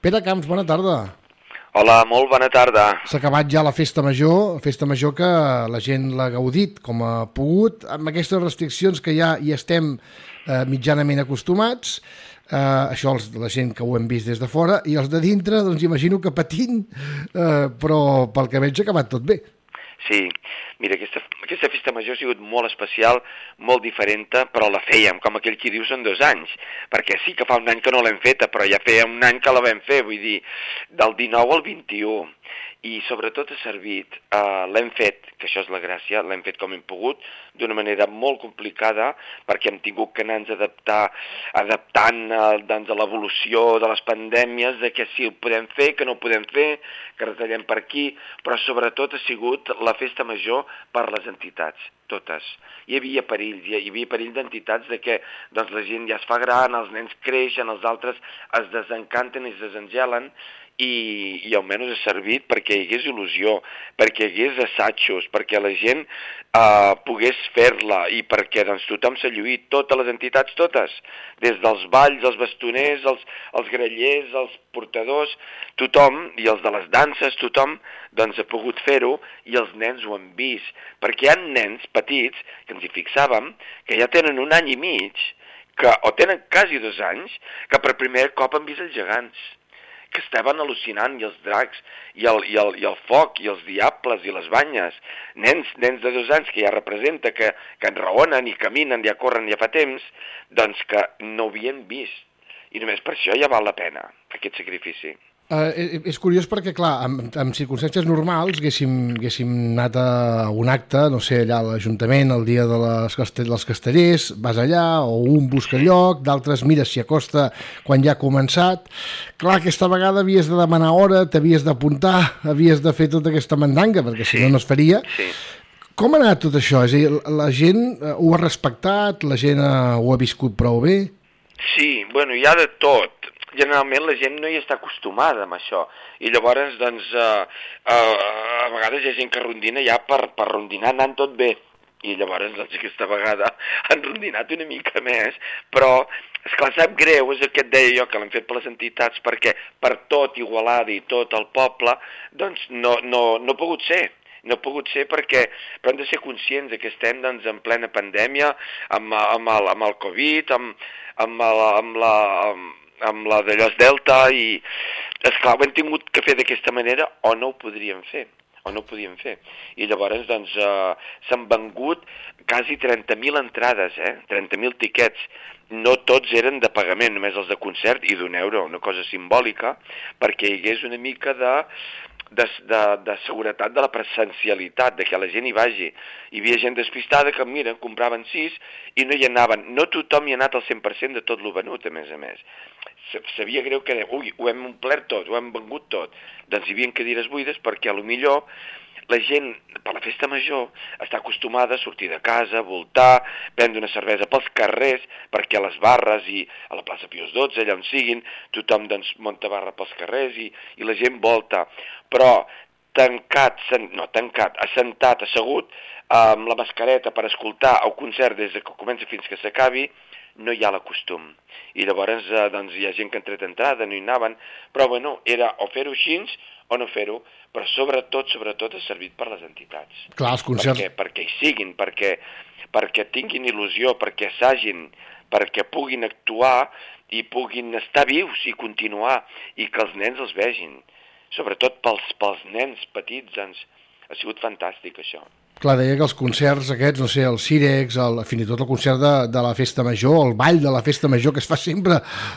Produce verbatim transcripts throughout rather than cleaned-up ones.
Pere Camps, bona tarda. Hola, molt bona tarda. S'ha acabat ja la festa major, festa major que la gent l'ha gaudit com ha pogut, amb aquestes restriccions que ja hi estem eh, mitjanament acostumats, eh, això els, la gent que ho hem vist des de fora, i els de dintre, doncs imagino que patint, eh, però pel que veig ha acabat tot bé. Sí, mira, aquesta, aquesta festa major ha sigut molt especial, molt diferent, però la fèiem, com aquell qui diu, són dos anys, perquè sí que fa un any que no l'hem feta, però ja feia un any que la vam fer, vull dir, del dinou al vint-i-u, i sobretot ha servit, eh, l'hem fet, que això és la gràcia, l'hem fet com hem pogut, d'una manera molt complicada, perquè hem tingut que anar-nos adaptar, adaptant eh, doncs, a l'evolució de les pandèmies, de que sí ho podem fer, que no ho podem fer, que retallem per aquí, però sobretot ha sigut la festa major per les entitats, totes. Hi havia perills, hi havia perill d'entitats de que doncs, la gent ja es fa gran, els nens creixen, els altres es desencanten i es desengelen, i, i almenys ha servit perquè hi hagués il·lusió, perquè hi hagués assajos, perquè la gent eh, pogués fer-la i perquè doncs, tothom s'ha lluït, totes les entitats, totes, des dels balls, els bastoners, els, els grallers, els portadors, tothom, i els de les danses, tothom doncs, ha pogut fer-ho i els nens ho han vist, perquè hi ha nens petits, que ens hi fixàvem, que ja tenen un any i mig, que, o tenen quasi dos anys, que per primer cop han vist els gegants, que estaven al·lucinant, i els dracs, i el, i, el, i el foc, i els diables, i les banyes. Nens, nens de dos anys que ja representa, que, que enraonen i caminen, ja corren ja fa temps, doncs que no ho havien vist. I només per això ja val la pena, aquest sacrifici. Uh, és curiós perquè, clar, en, en circumstàncies normals haguéssim, haguéssim anat a un acte, no sé, allà a l'Ajuntament, el dia de les castell, dels castellers, vas allà, o un busca lloc, d'altres mira si acosta quan ja ha començat. Clar, aquesta vegada havies de demanar hora, t'havies d'apuntar, havies de fer tota aquesta mandanga, perquè si sí. no no es faria. Sí. Com ha anat tot això? És a dir, la gent ho ha respectat, la gent ho ha viscut prou bé? Sí, bueno, hi ha de tot. Generalment la gent no hi està acostumada amb això, i llavors, doncs, eh, eh, a vegades hi ha gent que rondina ja per, per rondinar anant tot bé, i llavors, doncs, aquesta vegada han rondinat una mica més, però, esclar, sap greu, és el que et deia jo, que l'han fet per les entitats, perquè per tot Igualada i tot el poble, doncs, no, no, no ha pogut ser. No ha pogut ser perquè però hem de ser conscients que estem doncs, en plena pandèmia, amb, amb, el, amb el Covid, amb, amb, la, amb la... Amb, amb la de Llos Delta, i esclar, ho hem tingut que fer d'aquesta manera o no ho podríem fer, o no ho podíem fer. I llavors, doncs, eh, s'han vengut quasi trenta mil entrades, eh? trenta mil tiquets. No tots eren de pagament, només els de concert i d'un euro, una cosa simbòlica, perquè hi hagués una mica de... De, de, de seguretat de la presencialitat, de que la gent hi vagi. Hi havia gent despistada que, mira, compraven sis i no hi anaven. No tothom hi ha anat al cent per cent de tot lo venut, a més a més. Sabia greu que, ui, ho hem omplert tot, ho hem vengut tot. Doncs hi havia cadires buides perquè a lo millor la gent, per la festa major, està acostumada a sortir de casa, a voltar, prendre una cervesa pels carrers, perquè a les barres i a la plaça Pius dotze, allà on siguin, tothom doncs, munta barra pels carrers i, i la gent volta. Però tancat, no tancat, assentat, assegut, amb la mascareta per escoltar el concert des que comença fins que s'acabi, no hi ha la costum. I llavors eh, doncs, hi ha gent que ha tret entrada, no hi anaven, però bueno, era o fer-ho així o no fer-ho, però sobretot, sobretot ha servit per les entitats. Clar, els concerts... Perquè, perquè hi siguin, perquè, perquè tinguin il·lusió, perquè assagin, perquè puguin actuar i puguin estar vius i continuar, i que els nens els vegin. Sobretot pels, pels nens petits, doncs, ha sigut fantàstic això. Clar, deia que els concerts aquests, no sé, el Cirex, el, fins i tot el concert de, de la Festa Major, el ball de la Festa Major, que es fa sempre,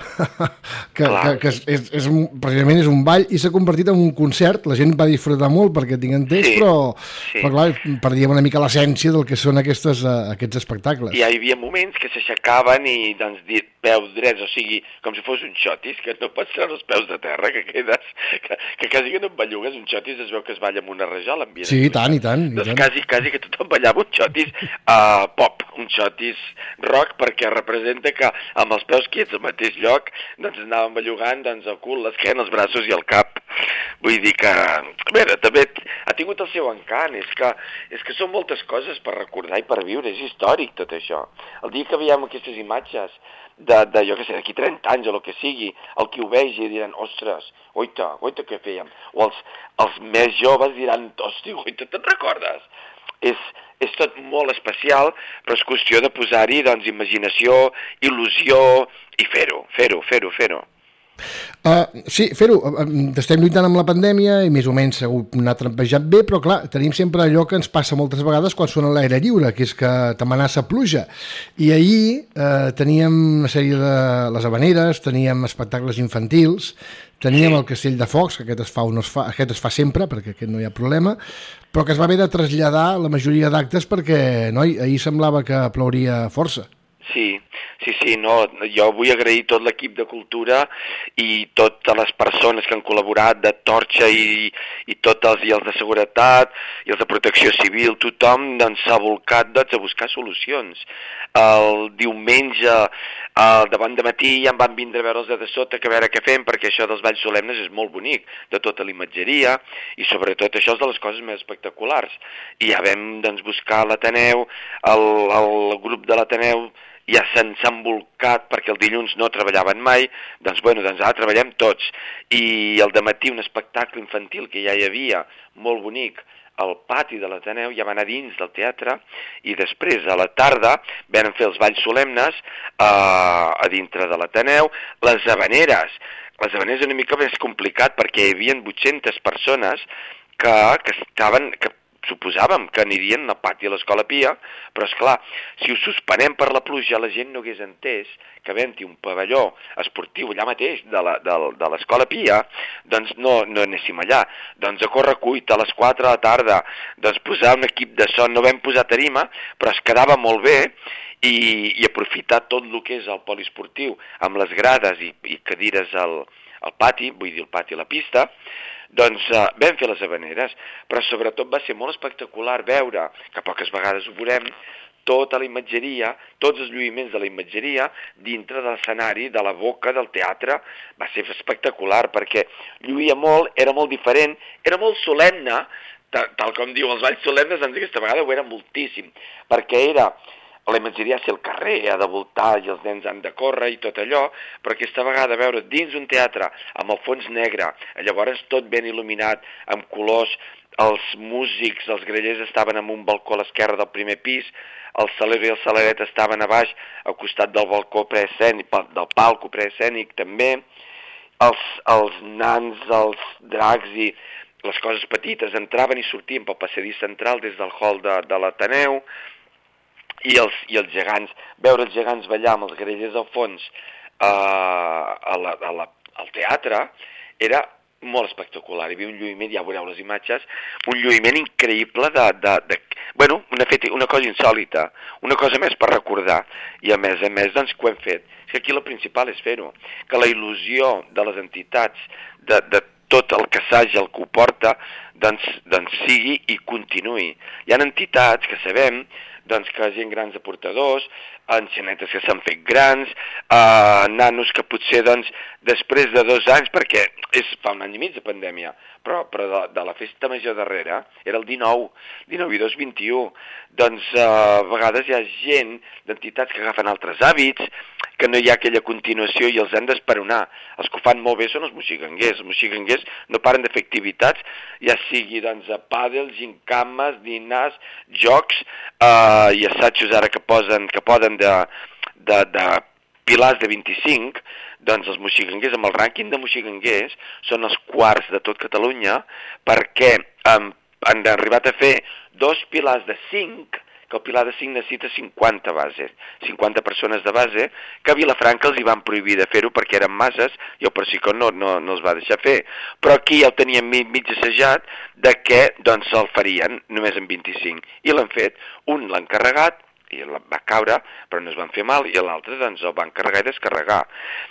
que, que, que és, és, és, precisament és un ball, i s'ha convertit en un concert, la gent va disfrutar molt perquè tinc entès, sí, però, sí. però clar, perdíem una mica l'essència del que són aquestes, uh, aquests espectacles. I hi havia moments que s'aixecaven i, doncs, dit, peus drets, o sigui, com si fos un xotis, que no pots treure els peus de terra, que quedes, que, que quasi que no et bellugues, un xotis es veu que es balla amb una rajola. Sí, i tant, i tant. I doncs tant. quasi quasi que tothom ballava un xotis uh, pop, un xotis rock, perquè representa que amb els peus quiets al mateix lloc doncs anaven bellugant doncs, el cul, l'esquena, els braços i el cap. Vull dir que, a veure, també ha tingut el seu encant, és que, és que són moltes coses per recordar i per viure, és històric tot això. El dia que veiem aquestes imatges de, de jo què sé, d'aquí trenta anys o el que sigui, el qui ho vegi diran, ostres, oita, oita, què fèiem? O els, els més joves diran, hosti, oita, te'n recordes? És, és tot molt especial, però és qüestió de posar-hi, doncs, imaginació, il·lusió i fer-ho, fer-ho, fer-ho, fer-ho. Uh, sí, fer-ho, uh, estem lluitant amb la pandèmia i més o menys segur n'ha trampejat bé, però clar, tenim sempre allò que ens passa moltes vegades quan són a l'aire lliure, que és que t'amenaça pluja. I ahir uh, teníem una sèrie de les Havaneres, teníem espectacles infantils, teníem el Castell de Focs, que aquest es fa o no es fa, aquest es fa sempre, perquè aquest no hi ha problema, però que es va haver de traslladar la majoria d'actes perquè, noi, ahir semblava que plouria força. Sí, sí, sí, no, jo vull agrair tot l'equip de cultura i totes les persones que han col·laborat, de Torxa i, i tots els, i els de seguretat i els de protecció civil, tothom doncs, s'ha volcat doncs, a buscar solucions. El diumenge, al davant de matí, ja em van vindre a veure els de sota, que a veure què fem, perquè això dels balls solemnes és molt bonic, de tota la imatgeria, i sobretot això és de les coses més espectaculars. I ja vam doncs, buscar l'Ateneu, el, el grup de l'Ateneu, ja se'ns han volcat perquè el dilluns no treballaven mai, doncs bueno, doncs ara treballem tots. I el dematí un espectacle infantil que ja hi havia, molt bonic, al pati de l'Ateneu, ja va anar dins del teatre, i després a la tarda vam fer els balls solemnes eh, a dintre de l'Ateneu, les Havaneres. Les Havaneres una mica més complicat perquè hi havia vuit-centes persones que, que estaven... Que suposàvem que anirien al pati de l'Escola Pia, però és clar, si ho suspenem per la pluja, la gent no hagués entès que havent-hi un pavelló esportiu allà mateix de l'Escola Pia, doncs no, no anéssim allà. Doncs a correcuita a les quatre de la tarda, doncs posar un equip de son, no vam posar tarima, però es quedava molt bé, i, i aprofitar tot el que és el poliesportiu amb les grades i, i cadires al, al pati, vull dir el pati a la pista, doncs uh, vam fer les Havaneres, però sobretot va ser molt espectacular veure, que poques vegades ho veurem, tota la imatgeria, tots els lluïments de la imatgeria dintre de l'escenari, de la boca del teatre. Va ser espectacular perquè lluïa molt, era molt diferent, era molt solemne, tal, tal com diu els balls solemnes, doncs aquesta vegada ho era moltíssim, perquè era... La imatgeria ha de ser el carrer, ha de voltar i els nens han de córrer i tot allò, però aquesta vegada veure dins un teatre amb el fons negre, llavors tot ben il·luminat, amb colors, els músics, els grellers estaven en un balcó a l'esquerra del primer pis, el salero i el saleret estaven a baix, al costat del balcó preescènic, del palco preescènic també, els, els nans, els dracs i les coses petites entraven i sortien pel passadís central des del hall de, de l'Ateneu, I els, i els gegants, veure els gegants ballar amb els grellers al fons eh, a la, a la, al teatre era molt espectacular. Hi havia un lluïment, ja veureu les imatges, un lluïment increïble de... de, de bueno, una, fet, una cosa insòlita, una cosa més per recordar. I a més a més, doncs, que ho hem fet. És que aquí la principal és fer-ho. Que la il·lusió de les entitats, de, de tot el que s'hagi, el que ho porta, doncs, doncs sigui i continuï. Hi ha entitats que sabem doncs que gent grans de portadors, enxanetes que s'han fet grans, eh, nanos que potser doncs, després de dos anys, perquè és fa un any i mig de pandèmia, però, però de, de la festa major darrere era el dinou, dinou i dos, vint-i-u, doncs eh, a vegades hi ha gent d'entitats que agafen altres hàbits, que no hi ha aquella continuació i els han d'esperonar. Els que ho fan molt bé són els moxiganguers. Els moxiganguers no paren de fer activitats, ja sigui doncs, a pàdel, gincames, dinars, jocs eh, i assajos ara que, posen, que poden de, de, de pilars de vint-i-cinc, doncs els moxiganguers, amb el rànquing de moxiganguers, són els quarts de tot Catalunya perquè eh, han arribat a fer dos pilars de cinc, que el pilar de cinc necessita cinquanta bases, cinquanta persones de base, que a Vilafranca els hi van prohibir de fer-ho perquè eren masses i el Persicó no, no, no els va deixar fer. Però aquí ja el teníem mig, mig assajat de que doncs, el farien només en vint-i-cinc. I l'han fet, un l'ha encarregat, i va caure, però no es van fer mal, i l'altre doncs, el van carregar i descarregar.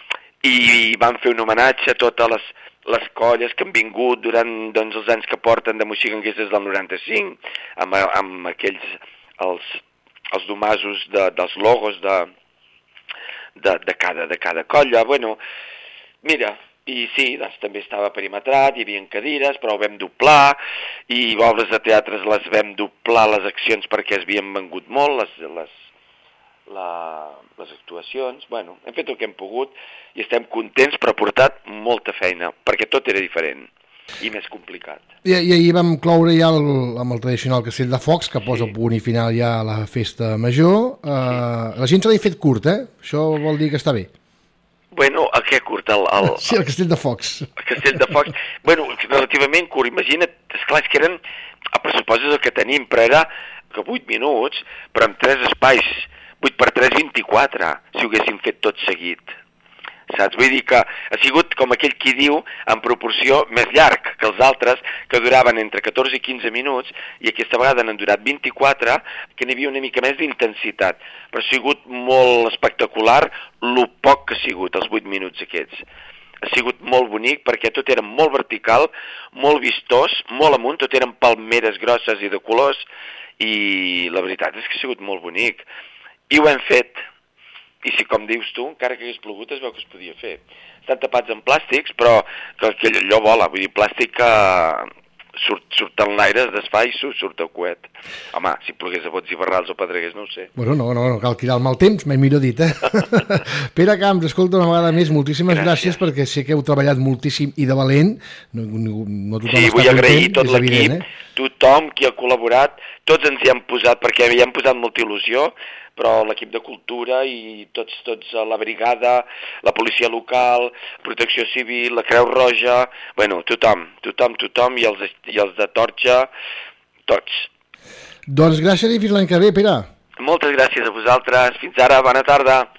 I van fer un homenatge a totes les, les colles que han vingut durant doncs, els anys que porten de moxiganguers des del noranta-cinc, amb, amb aquells... els, els domasos de, dels logos de, de, de, cada, de cada colla. Bueno, mira, i sí, doncs també estava perimetrat, hi havia cadires, però ho vam doblar, i obres de teatres les vam doblar les accions perquè es havien vengut molt, les, les, la, les actuacions, bueno, hem fet el que hem pogut i estem contents, però ha portat molta feina, perquè tot era diferent i més complicat. I, i ahir vam cloure ja el, amb el tradicional Castell de Focs, que posa sí. punt i final ja a la festa major. Uh, sí. La gent se l'ha fet curt, eh? Això vol dir que està bé. Bueno, el què curt? El, el, sí, el Castell de Focs. El Castell de Focs, bueno, relativament curt, imagina't, esclar, és que eren, a pressupost el que tenim, però era que vuit minuts, però amb tres espais, vuit per tres, vint-i-quatre, si ho haguéssim fet tot seguit. Saps? Vull dir que ha sigut, com aquell qui diu, en proporció més llarg que els altres, que duraven entre catorze i quinze minuts, i aquesta vegada n'han durat vint-i-quatre, que n'hi havia una mica més d'intensitat. Però ha sigut molt espectacular lo poc que ha sigut, els vuit minuts aquests. Ha sigut molt bonic perquè tot era molt vertical, molt vistós, molt amunt, tot eren palmeres grosses i de colors, i la veritat és que ha sigut molt bonic. I ho hem fet. I si, com dius tu, encara que hagués plogut, es veu que es podia fer. Estan tapats amb plàstics, però que, que allò vola. Vull dir, plàstic que surt, surt en l'aire, es desfà i surt, surt el coet. Home, si plogués a bots i barrals o pedregués, no ho sé. Bueno, no, no, no cal tirar el mal temps, mai millor dit, eh? Pere Camps, escolta, una vegada més, moltíssimes gràcies, gràcies perquè sé que heu treballat moltíssim i de valent. No, no, no tothom sí, està vull agrair content, tot l'equip, eh? Tothom qui ha col·laborat, tots ens hi hem posat, perquè hi hem posat molta il·lusió, però l'equip de cultura i tots, tots la brigada, la policia local, protecció civil, la Creu Roja, bueno, tothom, tothom, tothom, i els, i els de Torxa, tots. Doncs gràcies i fins l'any que ve, Pere. Moltes gràcies a vosaltres. Fins ara, bona tarda.